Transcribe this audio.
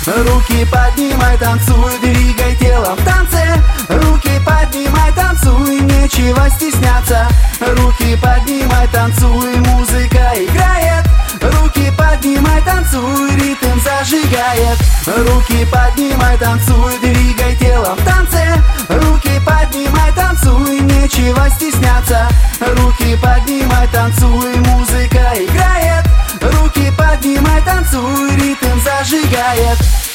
Руки поднимай, танцуй, двигай телом в танце. Руки поднимай, танцуй, нечего стесняться. Руки поднимай, танцуй, музыка играет. Руки поднимай, танцуй, ритм зажигает. Руки поднимай, танцуй, двигай телом в танце. Руки поднимай, танцуй, нечего стесняться. Руки поднимай, танцуй, музыка играет. Руки поднимай, танцуй, ритм зажигает.